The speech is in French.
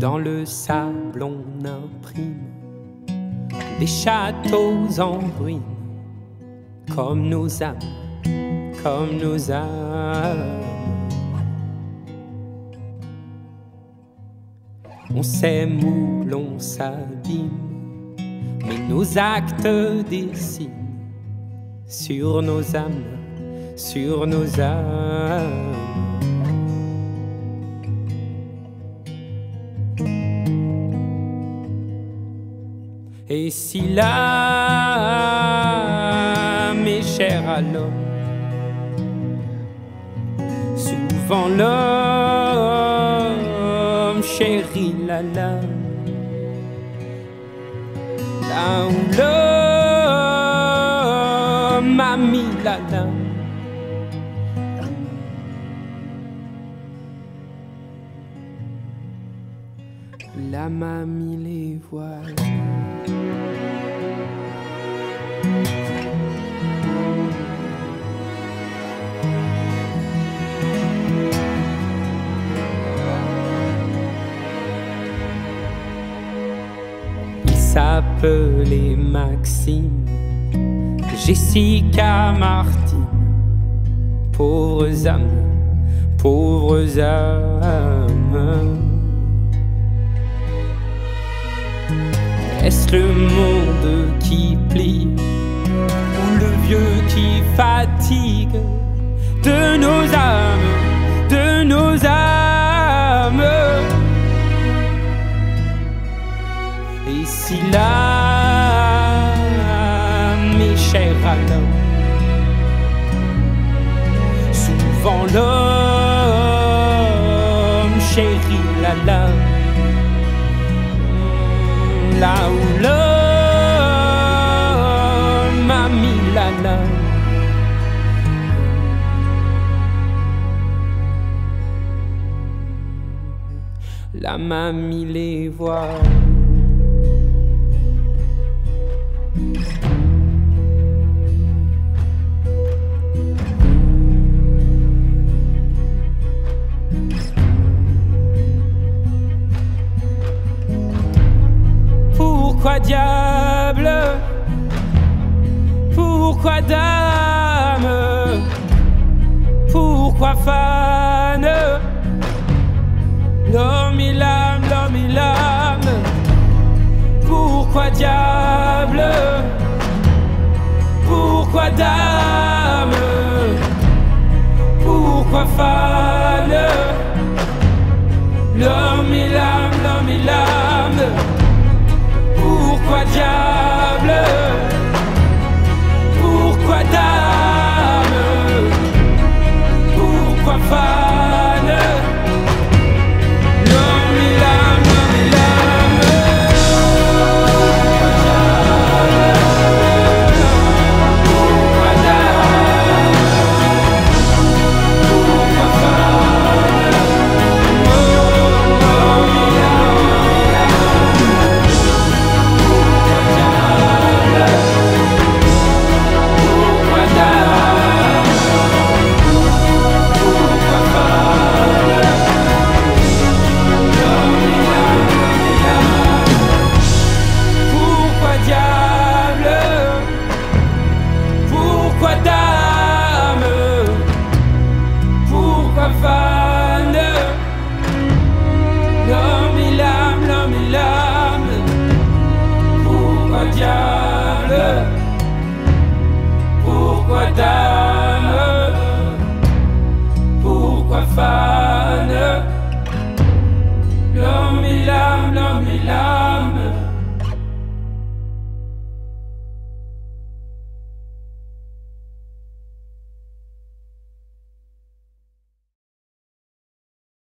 Dans le sable on imprime des châteaux en ruine, comme nos âmes, comme nos âmes. On s'aime ou l'on s'abîme, mais nos actes dessinent sur nos âmes, sur nos âmes. Et si l'âme est chère à l'homme, souvent l'homme chérit la lame. Là où l'homme a mis la lame, l'âme a mis les voiles. Il s'appelait Maxime, Jessica, Martine. Pauvres âmes, pauvres âmes. Est-ce le monde qui plie ou le vieux qui fatigue de nos âmes, de nos âmes? Et si l'âme est chère à l'homme, souvent l'homme chérit la lame. Là où l'homme a mis la lame, l'âme a mis les voiles. Pourquoi diable? Pourquoi dame? Pourquoi fan? L'homme et l'âme, l'homme et l'âme. Pourquoi diable? Pourquoi dame? Pourquoi fan? L'homme et l'âme, l'homme et l'âme. Pourquoi diable?